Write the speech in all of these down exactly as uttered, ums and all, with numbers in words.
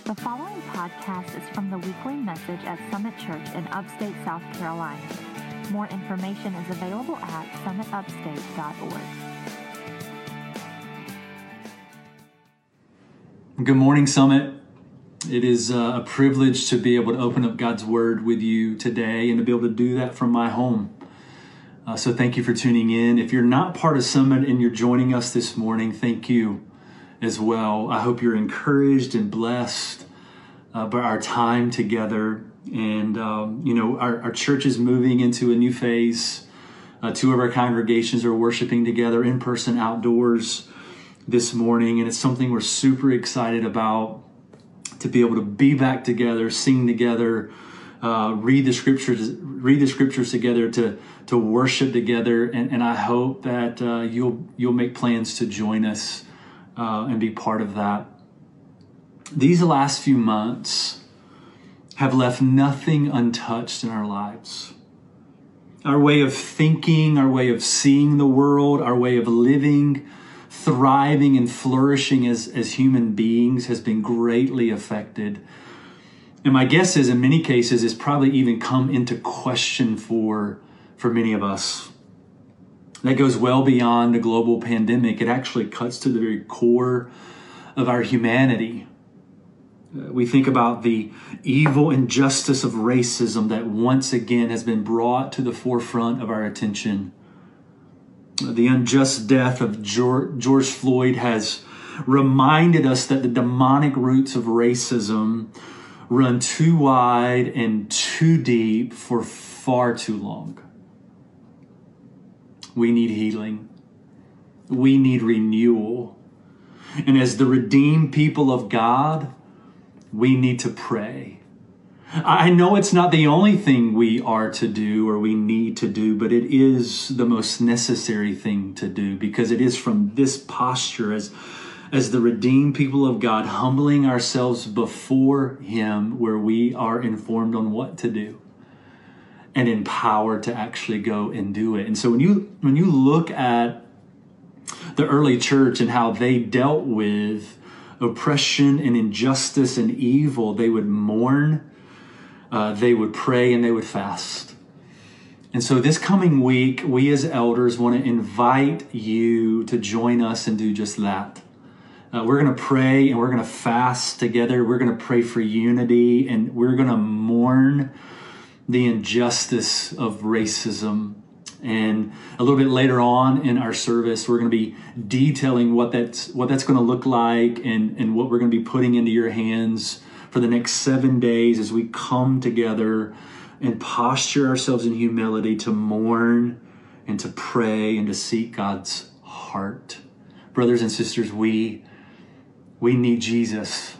The following podcast is from the weekly message at Summit Church in Upstate, South Carolina. More information is available at summit upstate dot org. Good morning, Summit. It is uh, a privilege to be able to open up God's Word with you today and to be able to do that from my home. Uh, so thank you for tuning in. If you're not part of Summit and you're joining us this morning, thank you as well. I hope you're encouraged and blessed uh, by our time together. And, um, you know, our, our church is moving into a new phase. Uh, two of our congregations are worshiping together in person outdoors this morning. And it's something we're super excited about, to be able to be back together, sing together, uh, read the scriptures, read the scriptures together, to to worship together. And, and I hope that uh, you'll you'll make plans to join us uh, and be part of that. These last few months have left nothing untouched in our lives. Our way of thinking, our way of seeing the world, our way of living, thriving and flourishing as, as human beings has been greatly affected. And my guess is, in many cases, it's probably even come into question for, for many of us. That goes well beyond the global pandemic. It actually cuts to the very core of our humanity. Uh, we think about the evil injustice of racism that once again has been brought to the forefront of our attention. The unjust death of George Floyd has reminded us that the demonic roots of racism run too wide and too deep for far too long. We need healing. We need renewal. And as the redeemed people of God, we need to pray. I know it's not the only thing we are to do or we need to do, but it is the most necessary thing to do, because it is from this posture as, as the redeemed people of God, humbling ourselves before Him, where we are informed on what to do and empowered to actually go and do it. And so when you when you look at the early church and how they dealt with oppression and injustice and evil, they would mourn, Uh, they would pray, and they would fast. And so this coming week, we as elders want to invite you to join us and do just that. Uh, we're going to pray and we're going to fast together. We're going to pray for unity, and we're going to mourn the injustice of racism. And a little bit later on in our service, we're going to be detailing what that's what that's going to look like, and, and what we're going to be putting into your hands for the next seven days as we come together and posture ourselves in humility to mourn and to pray and to seek God's heart. Brothers and sisters, we, we need Jesus.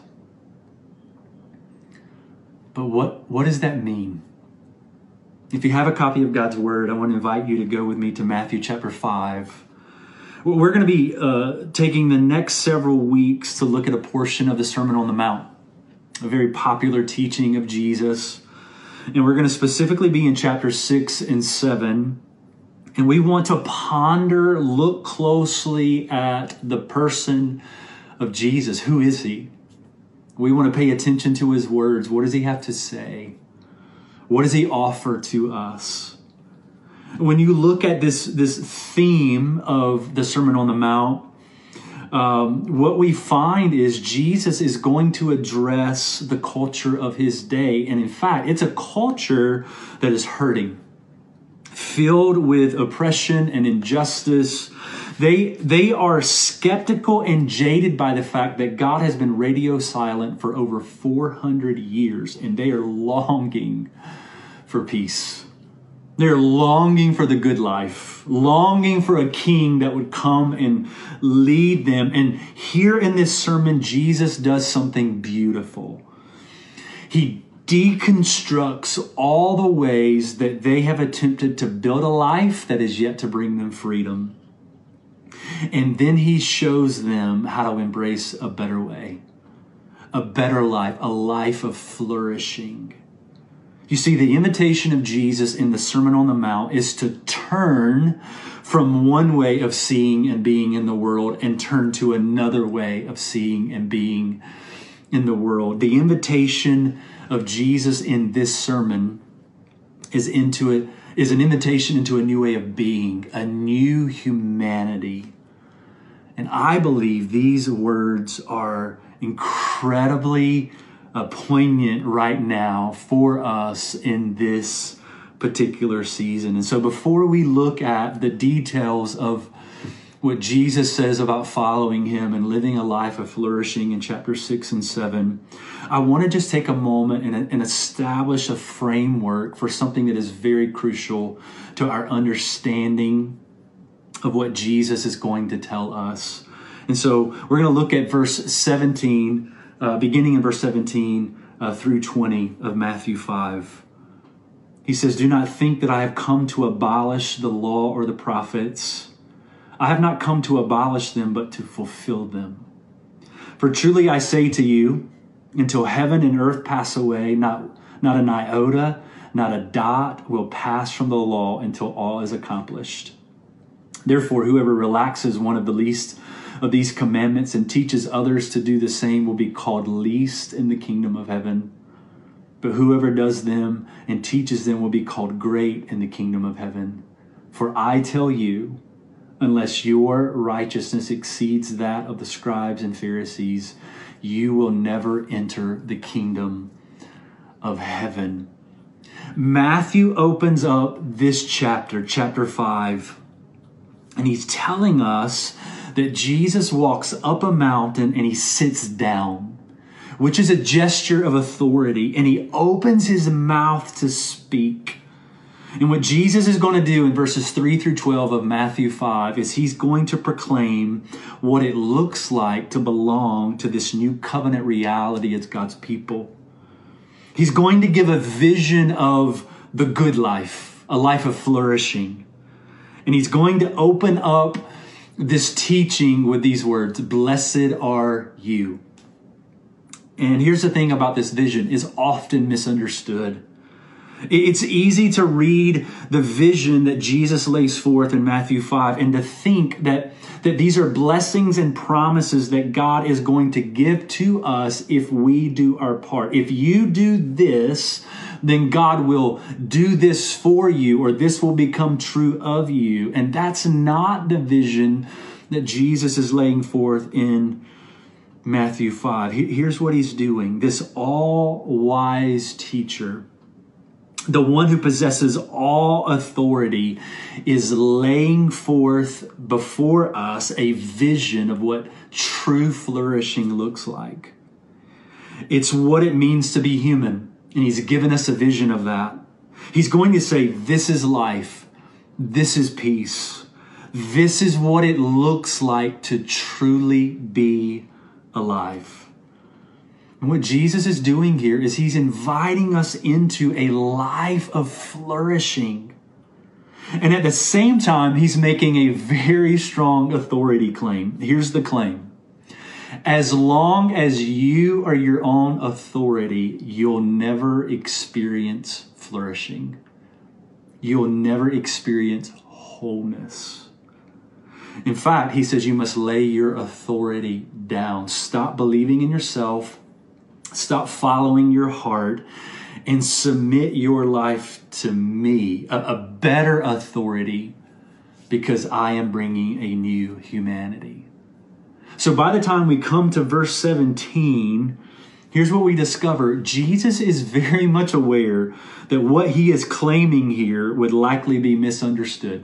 But what, what does that mean? If you have a copy of God's Word, I want to invite you to go with me to Matthew chapter five. We're going to be uh, taking the next several weeks to look at a portion of the Sermon on the Mount, a very popular teaching of Jesus. And we're going to specifically be in chapter six and seven. And we want to ponder, look closely at the person of Jesus. Who is He? We want to pay attention to His words. What does He have to say? What does He offer to us? When you look at this, this theme of the Sermon on the Mount, Um, what we find is Jesus is going to address the culture of His day. And in fact, it's a culture that is hurting, filled with oppression and injustice. They, they are skeptical and jaded by the fact that God has been radio silent for over four hundred years, and they are longing for peace. They're longing for the good life, longing for a king that would come and lead them. And here in this sermon, Jesus does something beautiful. He deconstructs all the ways that they have attempted to build a life that is yet to bring them freedom. And then He shows them how to embrace a better way, a better life, a life of flourishing. You see, the invitation of Jesus in the Sermon on the Mount is to turn from one way of seeing and being in the world and turn to another way of seeing and being in the world. The invitation of Jesus in this sermon is into it is an invitation into a new way of being, a new humanity. And I believe these words are incredibly uh, poignant right now for us in this particular season. And so before we look at the details of what Jesus says about following him and living a life of flourishing in chapter six and seven, I want to just take a moment and, and establish a framework for something that is very crucial to our understanding of what Jesus is going to tell us. And so we're going to look at verse seventeen, uh, beginning in verse seventeen uh, through twenty of Matthew five. He says, "Do not think that I have come to abolish the law or the prophets. I have not come to abolish them, but to fulfill them. For truly I say to you, until heaven and earth pass away, not, not an iota, not a dot will pass from the law until all is accomplished. Therefore, whoever relaxes one of the least of these commandments and teaches others to do the same will be called least in the kingdom of heaven. But whoever does them and teaches them will be called great in the kingdom of heaven. For I tell you, unless your righteousness exceeds that of the scribes and Pharisees, you will never enter the kingdom of heaven." Matthew opens up this chapter, chapter five, and he's telling us that Jesus walks up a mountain and he sits down, which is a gesture of authority, and he opens his mouth to speak. And what Jesus is going to do in verses three through twelve of Matthew five is he's going to proclaim what it looks like to belong to this new covenant reality as God's people. He's going to give a vision of the good life, a life of flourishing. And he's going to open up this teaching with these words, "Blessed are you." And here's the thing about this vision, it's often misunderstood. It's easy to read the vision that Jesus lays forth in Matthew five and to think that, that these are blessings and promises that God is going to give to us if we do our part. If you do this, then God will do this for you, or this will become true of you. And that's not the vision that Jesus is laying forth in Matthew five. Here's what he's doing. This all-wise teacher, the one who possesses all authority, is laying forth before us a vision of what true flourishing looks like. It's what it means to be human, and he's given us a vision of that. He's going to say, this is life, this is peace, this is what it looks like to truly be alive. And what Jesus is doing here is he's inviting us into a life of flourishing. And at the same time, he's making a very strong authority claim. Here's the claim. As long as you are your own authority, you'll never experience flourishing. You'll never experience wholeness. In fact, he says you must lay your authority down. Stop believing in yourself. Stop following your heart and submit your life to me, a, a better authority, because I am bringing a new humanity. So by the time we come to verse seventeen, here's what we discover. Jesus is very much aware that what he is claiming here would likely be misunderstood.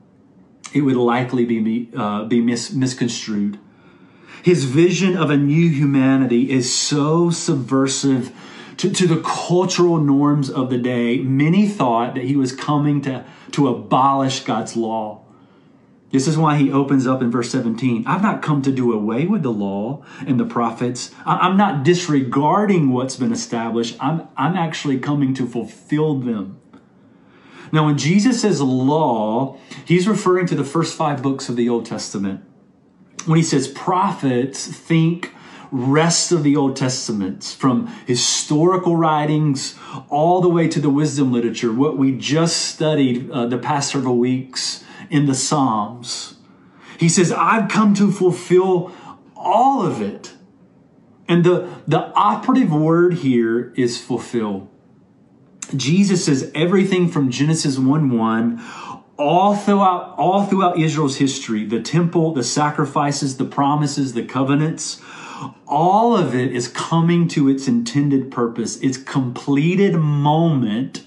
It would likely be, uh, be mis- misconstrued. His vision of a new humanity is so subversive to, to the cultural norms of the day. Many thought that he was coming to, to abolish God's law. This is why he opens up in verse seventeen. I've not come to do away with the law and the prophets. I'm not disregarding what's been established. I'm, I'm actually coming to fulfill them. Now, when Jesus says law, he's referring to the first five books of the Old Testament. When he says prophets, think rest of the Old Testament, from historical writings all the way to the wisdom literature, what we just studied uh, the past several weeks in the Psalms. He says, I've come to fulfill all of it. And the, the operative word here is fulfill. Jesus says everything from Genesis one one, all throughout, all throughout Israel's history, the temple, the sacrifices, the promises, the covenants, all of it is coming to its intended purpose, its completed moment,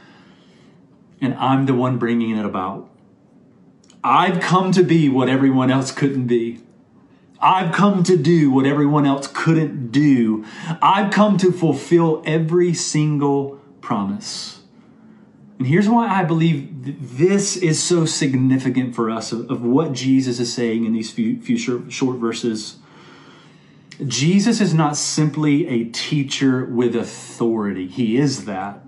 and I'm the one bringing it about. I've come to be what everyone else couldn't be. I've come to do what everyone else couldn't do. I've come to fulfill every single promise. And here's why I believe th- this is so significant for us of, of what Jesus is saying in these few, few short, short verses. Jesus is not simply a teacher with authority. He is that.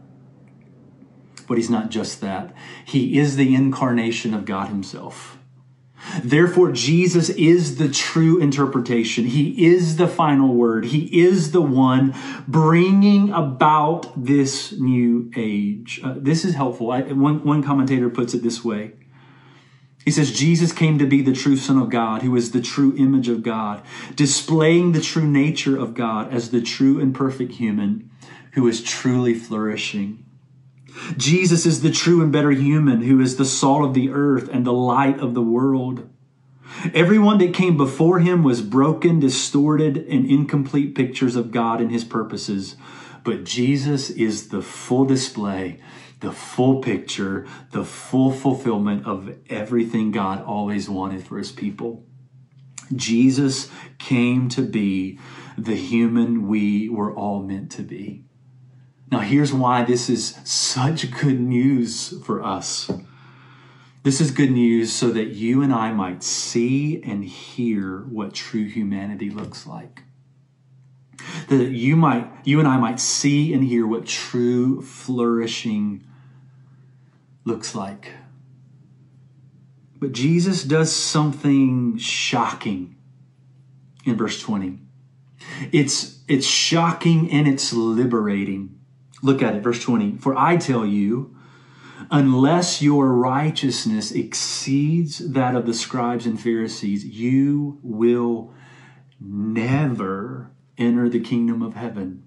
But he's not just that. He is the incarnation of God himself. Therefore, Jesus is the true interpretation. He is the final word. He is the one bringing about this new age. Uh, this is helpful. I, one, one commentator puts it this way. He says, Jesus came to be the true Son of God, who is the true image of God, displaying the true nature of God as the true and perfect human who is truly flourishing. Jesus is the true and better human who is the salt of the earth and the light of the world. Everyone that came before him was broken, distorted, and incomplete pictures of God and his purposes. But Jesus is the full display, the full picture, the full fulfillment of everything God always wanted for his people. Jesus came to be the human we were all meant to be. Now, here's why this is such good news for us. This is good news so that you and I might see and hear what true humanity looks like. That you might, you and I might see and hear what true flourishing looks like. But Jesus does something shocking in verse twenty. It's, it's shocking and it's liberating. Look at it, verse twenty. For I tell you, unless your righteousness exceeds that of the scribes and Pharisees, you will never enter the kingdom of heaven.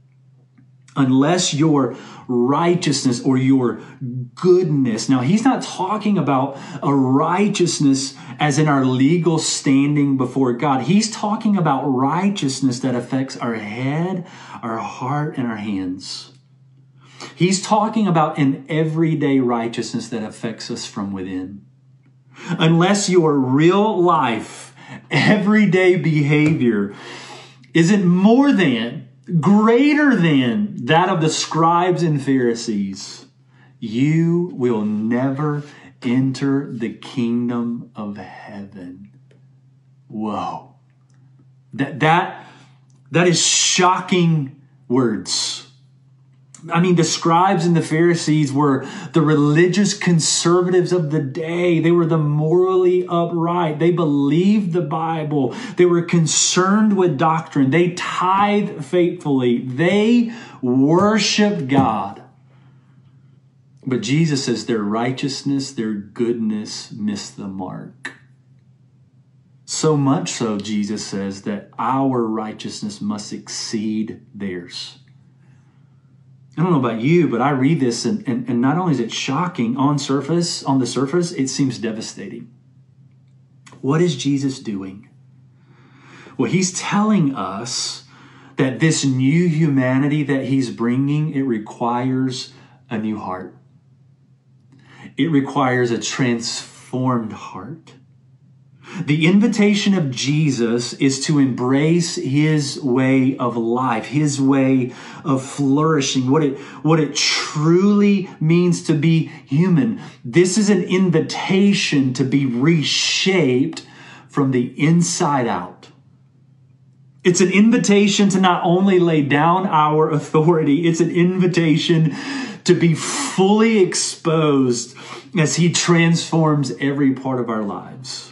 Unless your righteousness or your goodness. Now, he's not talking about a righteousness as in our legal standing before God. He's talking about righteousness that affects our head, our heart, and our hands. He's talking about an everyday righteousness that affects us from within. Unless your real life, everyday behavior isn't more than, greater than that of the scribes and Pharisees, you will never enter the kingdom of heaven. Whoa. That, that, that is shocking words. I mean, the scribes and the Pharisees were the religious conservatives of the day. They were the morally upright. They believed the Bible. They were concerned with doctrine. They tithed faithfully. They worshiped God. But Jesus says their righteousness, their goodness missed the mark. So much so, Jesus says, that our righteousness must exceed theirs. I don't know about you, but I read this and, and, and not only is it shocking on surface, on the surface, it seems devastating. What is Jesus doing? Well, he's telling us that this new humanity that he's bringing, it requires a new heart. It requires a transformed heart. The invitation of Jesus is to embrace his way of life, his way of flourishing, what it, what it truly means to be human. This is an invitation to be reshaped from the inside out. It's an invitation to not only lay down our authority, it's an invitation to be fully exposed as he transforms every part of our lives.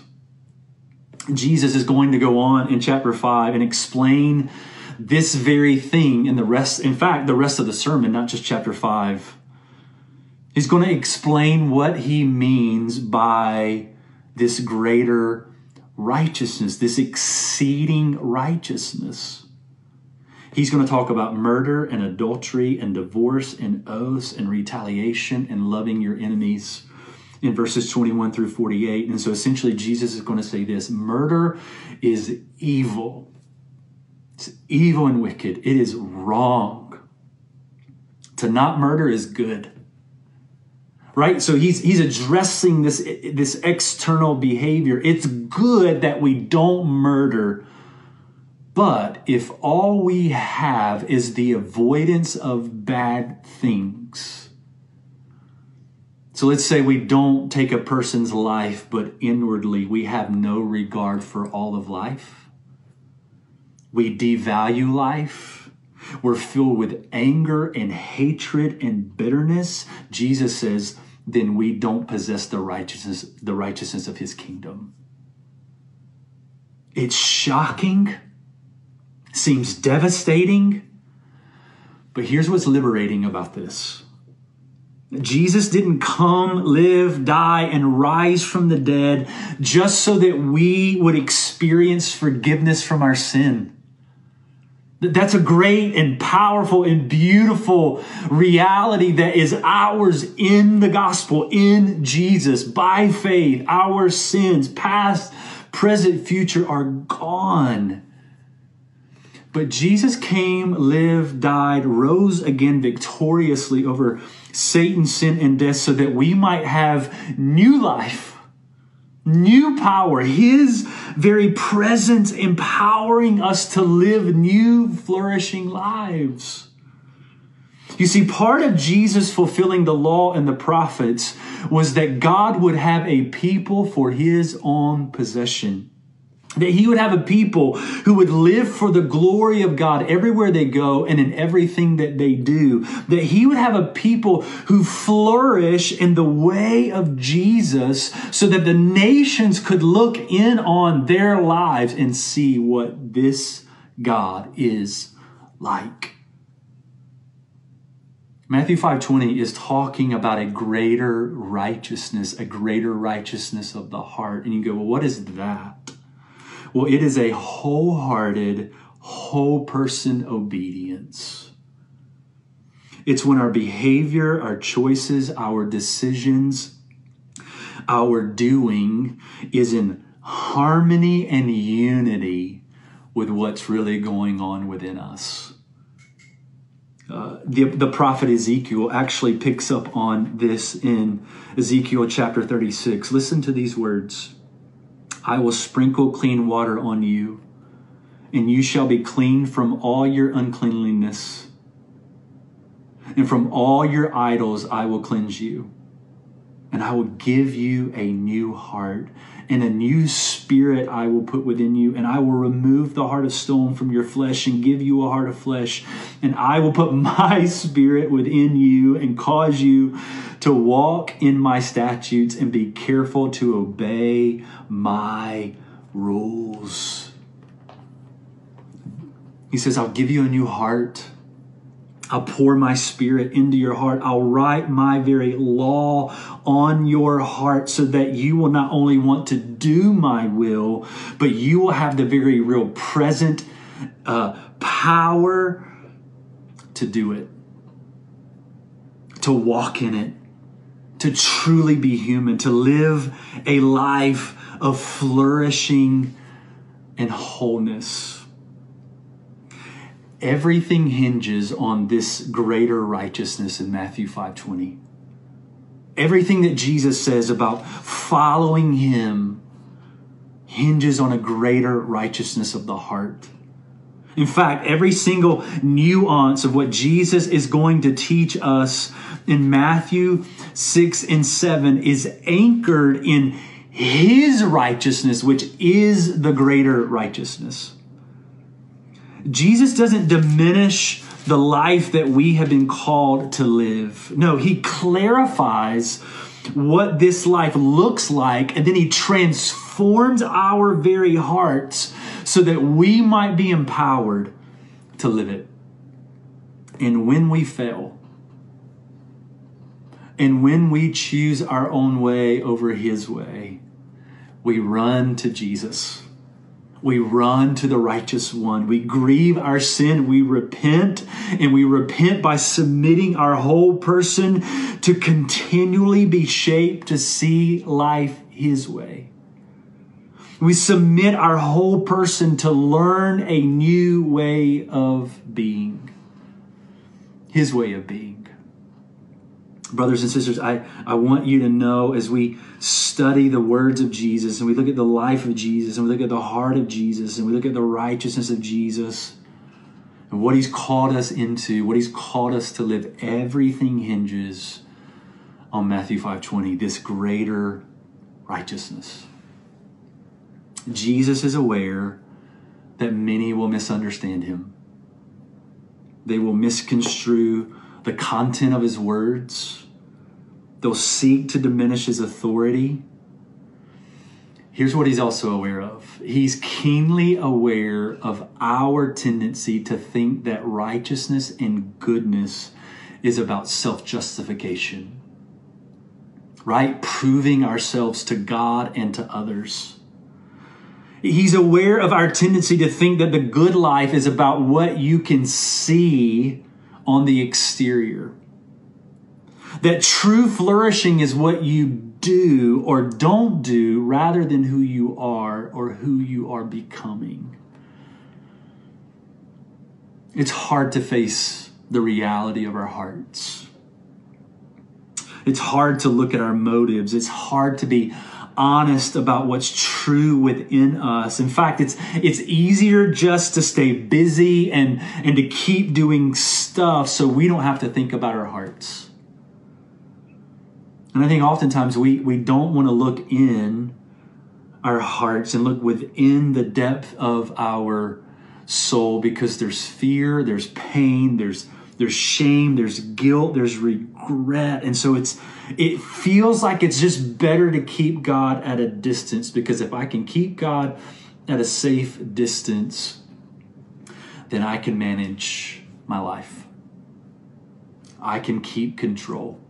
Jesus is going to go on in chapter five and explain this very thing in the rest, in fact, the rest of the sermon, not just chapter five. He's going to explain what he means by this greater righteousness, this exceeding righteousness. He's going to talk about murder and adultery and divorce and oaths and retaliation and loving your enemies in verses twenty-one through forty-eight. And so essentially Jesus is going to say this: murder is evil. It's evil and wicked. It is wrong. To not murder is good. Right? So he's he's addressing this, this external behavior. It's good that we don't murder. But if all we have is the avoidance of bad things, so let's say we don't take a person's life, but inwardly we have no regard for all of life. We devalue life. We're filled with anger and hatred and bitterness. Jesus says, then we don't possess the righteousness, the righteousness of his kingdom. It's shocking. Seems devastating. But here's what's liberating about this. Jesus didn't come, live, die, and rise from the dead just so that we would experience forgiveness from our sin. That's a great and powerful and beautiful reality that is ours in the gospel, in Jesus, by faith. Our sins, past, present, future, are gone. But Jesus came, lived, died, rose again victoriously over Satan, sin, and death so that we might have new life, new power, his very presence empowering us to live new, flourishing lives. You see, part of Jesus fulfilling the law and the prophets was that God would have a people for his own possession. That he would have a people who would live for the glory of God everywhere they go and in everything that they do. That he would have a people who flourish in the way of Jesus so that the nations could look in on their lives and see what this God is like. Matthew five twenty is talking about a greater righteousness, a greater righteousness of the heart. And you go, well, what is that? Well, it is a wholehearted, whole person obedience. It's when our behavior, our choices, our decisions, our doing is in harmony and unity with what's really going on within us. Uh, the, the prophet Ezekiel actually picks up on this in Ezekiel chapter thirty-six. Listen to these words. I will sprinkle clean water on you, and you shall be clean from all your uncleanliness. And from all your idols I will cleanse you. And I will give you a new heart, and a new spirit I will put within you. And I will remove the heart of stone from your flesh and give you a heart of flesh. And I will put my spirit within you and cause you to walk in my statutes and be careful to obey my rules. He says, I'll give you a new heart. I'll pour my spirit into your heart. I'll write my very law on your heart so that you will not only want to do my will, but you will have the very real present uh, power to do it, to walk in it, to truly be human, to live a life of flourishing and wholeness. Everything hinges on this greater righteousness in Matthew five twenty. Everything that Jesus says about following him hinges on a greater righteousness of the heart. In fact, every single nuance of what Jesus is going to teach us in Matthew six and seven is anchored in his righteousness, which is the greater righteousness. Jesus doesn't diminish the life that we have been called to live. No, he clarifies what this life looks like, and then he transforms our very hearts so that we might be empowered to live it. And when we fail, and when we choose our own way over his way, we run to Jesus. We run to the righteous one. We grieve our sin. We repent, and we repent by submitting our whole person to continually be shaped to see life his way. We submit our whole person to learn a new way of being, his way of being. Brothers and sisters, I, I want you to know, as we study the words of Jesus and we look at the life of Jesus and we look at the heart of Jesus and we look at the righteousness of Jesus and what he's called us into, what he's called us to live, everything hinges on Matthew five twenty, this greater righteousness. Jesus is aware that many will misunderstand him. They will misconstrue the content of his words. They'll seek to diminish his authority. Here's what he's also aware of. He's keenly aware of our tendency to think that righteousness and goodness is about self-justification, right? Proving ourselves to God and to others. He's aware of our tendency to think that the good life is about what you can see on the exterior. That true flourishing is what you do or don't do rather than who you are or who you are becoming. It's hard to face the reality of our hearts. It's hard to look at our motives. It's hard to be honest about what's true within us. In fact, it's it's easier just to stay busy and, and to keep doing stuff so we don't have to think about our hearts. And I think oftentimes we, we don't want to look in our hearts and look within the depth of our soul because there's fear, there's pain, there's there's shame, there's guilt, there's regret. And so it's it feels like it's just better to keep God at a distance, because if I can keep God at a safe distance, then I can manage my life. I can keep control.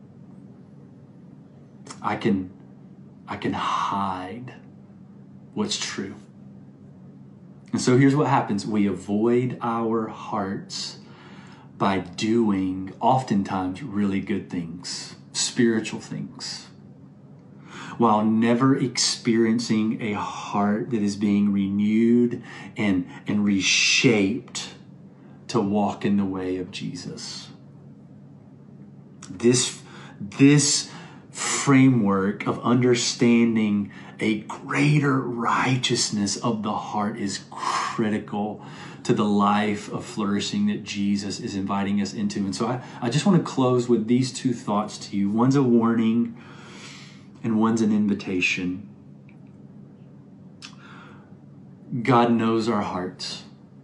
I can, I can hide what's true. And so here's what happens. We avoid our hearts by doing oftentimes really good things, spiritual things, while never experiencing a heart that is being renewed and, and reshaped to walk in the way of Jesus. This, this framework of understanding a greater righteousness of the heart is critical to the life of flourishing that Jesus is inviting us into. And so I, I just want to close with these two thoughts to you. One's a warning and one's an invitation. God knows our hearts.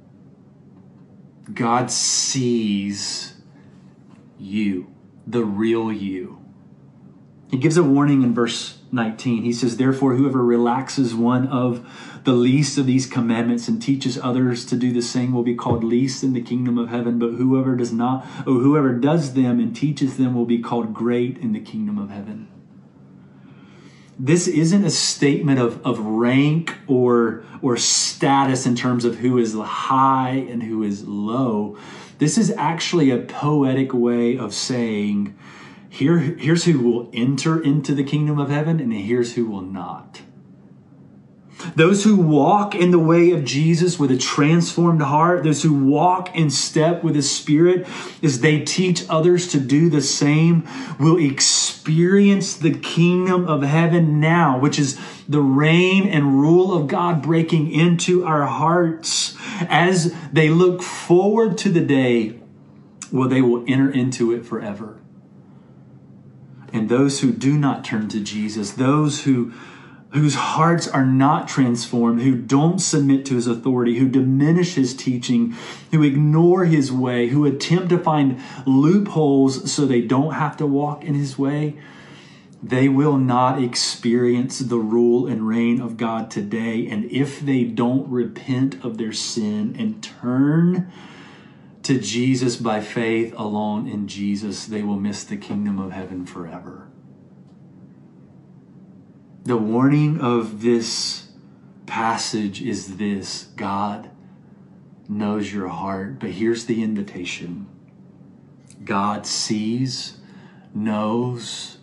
God sees you, the real you. He gives a warning in verse nineteen. He says, therefore, whoever relaxes one of the least of these commandments and teaches others to do the same will be called least in the kingdom of heaven. But whoever does not, or whoever does them and teaches them will be called great in the kingdom of heaven. This isn't a statement of, of rank or, or status in terms of who is high and who is low. This is actually a poetic way of saying, Here, here's who will enter into the kingdom of heaven, and here's who will not. Those who walk in the way of Jesus with a transformed heart, those who walk in step with His Spirit as they teach others to do the same, will experience the kingdom of heaven now, which is the reign and rule of God breaking into our hearts as they look forward to the day where they will enter into it forever. And those who do not turn to Jesus, those who whose hearts are not transformed, who don't submit to His authority, who diminish His teaching, who ignore His way, who attempt to find loopholes so they don't have to walk in His way, they will not experience the rule and reign of God today. And if they don't repent of their sin and turn to Jesus by faith alone in Jesus, they will miss the kingdom of heaven forever. The warning of this passage is this: God knows your heart. But here's the invitation. God sees, knows,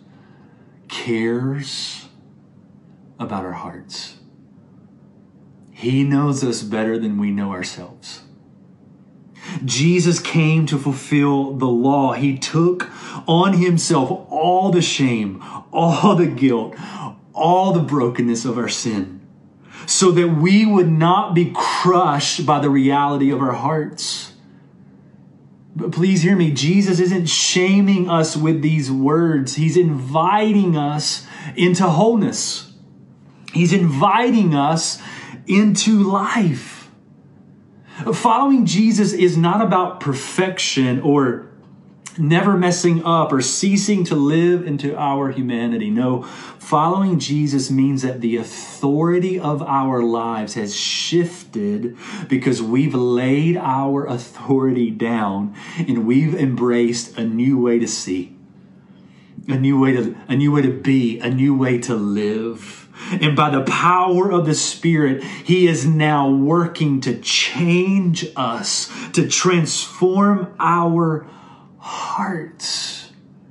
cares about our hearts. He knows us better than we know ourselves. Jesus came to fulfill the law. He took on himself all the shame, all the guilt, all the brokenness of our sin, so that we would not be crushed by the reality of our hearts. But please hear me, Jesus isn't shaming us with these words. He's inviting us into wholeness. He's inviting us into life. Following Jesus is not about perfection or never messing up or ceasing to live into our humanity. No, following Jesus means that the authority of our lives has shifted because we've laid our authority down and we've embraced a new way to see, a new way to, a new way to be, a new way to live. And by the power of the Spirit, He is now working to change us, to transform our hearts.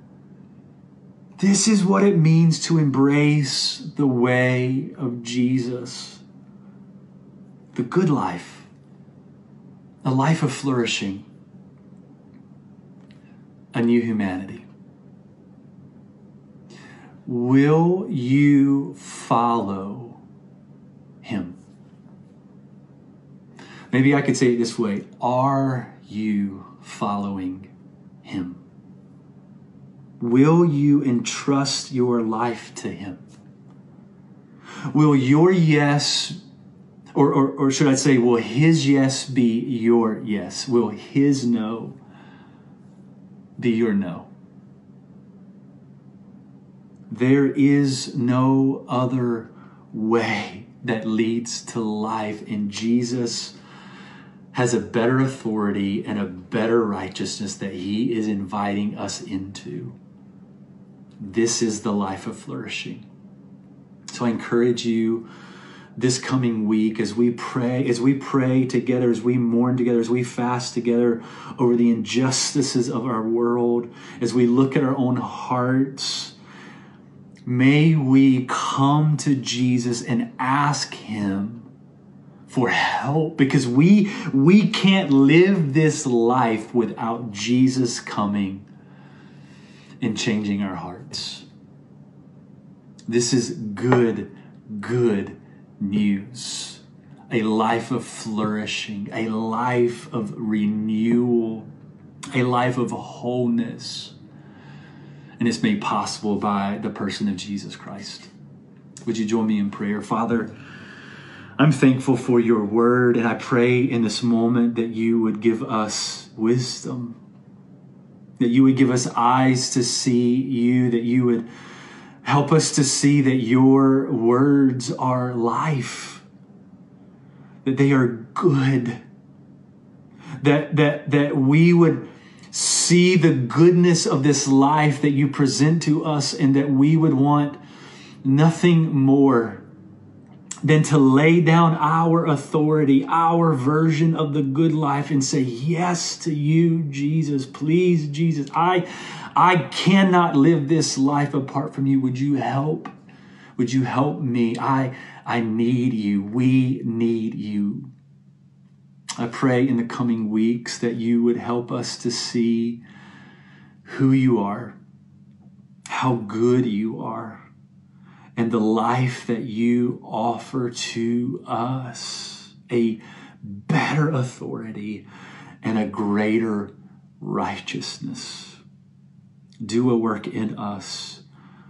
This is what it means to embrace the way of Jesus. The good life, a life of flourishing, a new humanity. Will you follow Him? Maybe I could say it this way. Are you following Him? Will you entrust your life to Him? Will your yes, or, or, or should I say, will His yes be your yes? Will His no be your no? There is no other way that leads to life, and Jesus has a better authority and a better righteousness that He is inviting us into. This is the life of flourishing. So I encourage you this coming week as we pray, as we pray together, as we mourn together, as we fast together over the injustices of our world, as we look at our own hearts, may we come to Jesus and ask Him for help, because we we can't live this life without Jesus coming and changing our hearts. This is good, good news. A life of flourishing, a life of renewal, a life of wholeness. And it's made possible by the person of Jesus Christ. Would you join me in prayer? Father, I'm thankful for your word, and I pray in this moment that you would give us wisdom, that you would give us eyes to see you, that you would help us to see that your words are life, that they are good, that that that we would see the goodness of this life that you present to us, and that we would want nothing more than to lay down our authority, our version of the good life, and say yes to you, Jesus. Please, Jesus, I, I cannot live this life apart from you. Would you help? Would you help me? I, I need you. We need you. I pray in the coming weeks that you would help us to see who you are, how good you are, and the life that you offer to us, a better authority and a greater righteousness. Do a work in us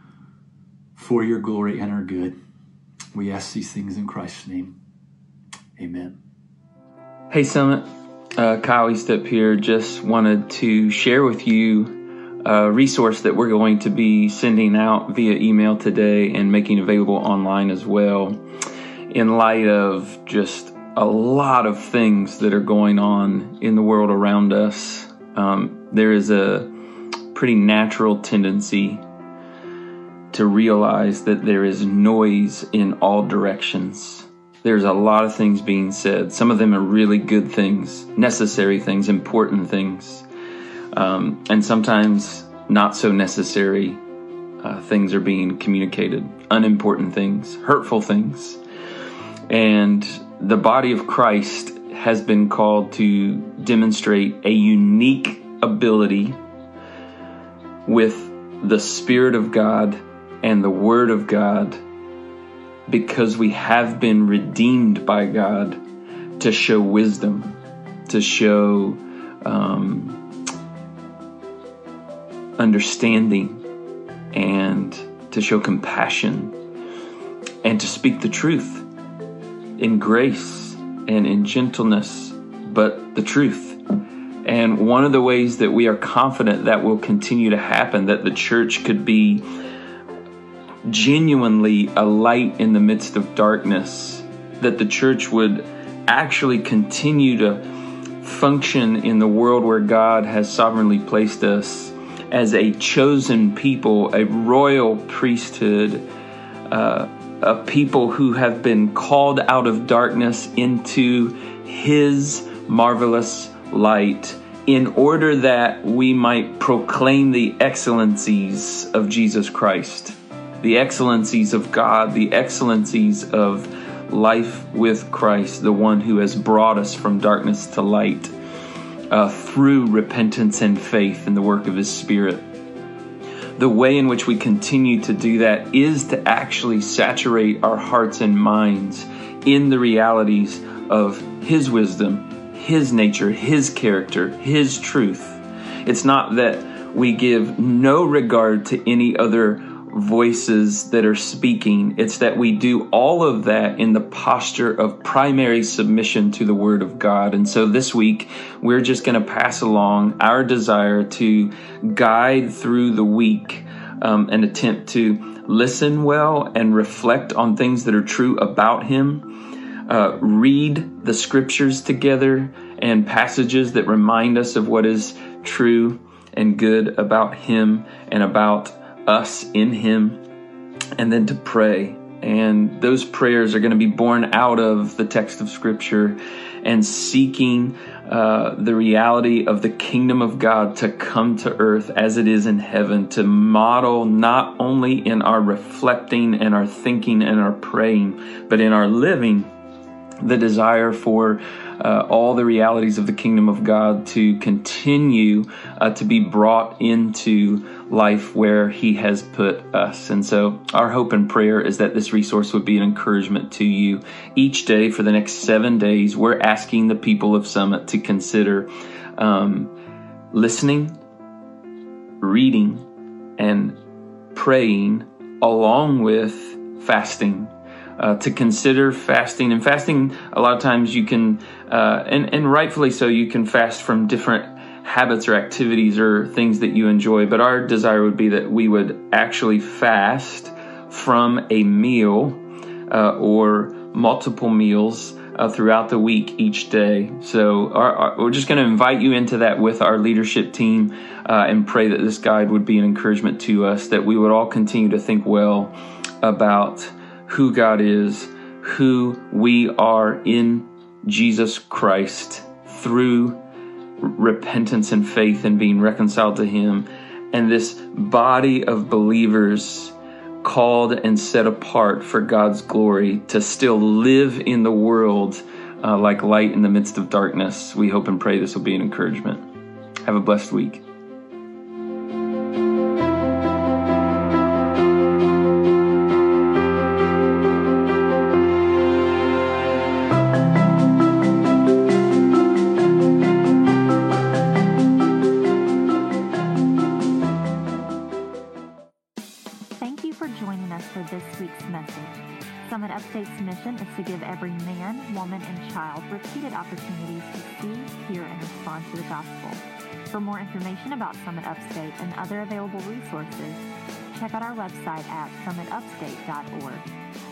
for your glory and our good. We ask these things in Christ's name. Amen. Hey Summit, uh, Kyle Eastep here. Just wanted to share with you a resource that we're going to be sending out via email today and making available online as well, in light of just a lot of things that are going on in the world around us. Um, there is a pretty natural tendency to realize that there is noise in all directions. There's a lot of things being said. Some of them are really good things, necessary things, important things. Um, and sometimes not so necessary uh, things are being communicated, unimportant things, hurtful things. And the body of Christ has been called to demonstrate a unique ability with the Spirit of God and the Word of God, because we have been redeemed by God, to show wisdom, to show um, understanding, and to show compassion, and to speak the truth in grace and in gentleness, but the truth. And one of the ways that we are confident that will continue to happen, that the church could be genuinely a light in the midst of darkness, that the church would actually continue to function in the world where God has sovereignly placed us as a chosen people, a royal priesthood, uh, a people who have been called out of darkness into His marvelous light, in order that we might proclaim the excellencies of Jesus Christ, the excellencies of God, the excellencies of life with Christ, the one who has brought us from darkness to light uh, through repentance and faith in the work of His Spirit. The way in which we continue to do that is to actually saturate our hearts and minds in the realities of His wisdom, His nature, His character, His truth. It's not that we give no regard to any other voices that are speaking. It's that we do all of that in the posture of primary submission to the Word of God. And so this week, we're just going to pass along our desire to guide through the week um, and attempt to listen well and reflect on things that are true about Him, uh, read the Scriptures together and passages that remind us of what is true and good about Him and about us in Him, and then to pray. And those prayers are going to be born out of the text of Scripture and seeking uh, the reality of the kingdom of God to come to earth as it is in heaven, to model not only in our reflecting and our thinking and our praying, but in our living, the desire for uh, all the realities of the kingdom of God to continue uh, to be brought into life where He has put us. And so our hope and prayer is that this resource would be an encouragement to you. Each day for the next seven days, we're asking the people of Summit to consider um, listening, reading, and praying along with fasting. Uh, to consider fasting. And fasting, a lot of times you can, uh, and, and rightfully so, you can fast from different habits or activities or things that you enjoy. But our desire would be that we would actually fast from a meal uh, or multiple meals uh, throughout the week each day. So our, our, we're just going to invite you into that with our leadership team uh, and pray that this guide would be an encouragement to us, that we would all continue to think well about who God is, who we are in Jesus Christ through repentance and faith and being reconciled to Him, and this body of believers called and set apart for God's glory to still live in the world uh, like light in the midst of darkness. We hope and pray this will be an encouragement. Have a blessed week. For this week's message. Summit Upstate's mission is to give every man, woman, and child repeated opportunities to see, hear, and respond to the gospel. For more information about Summit Upstate and other available resources, check out our website at summit upstate dot org.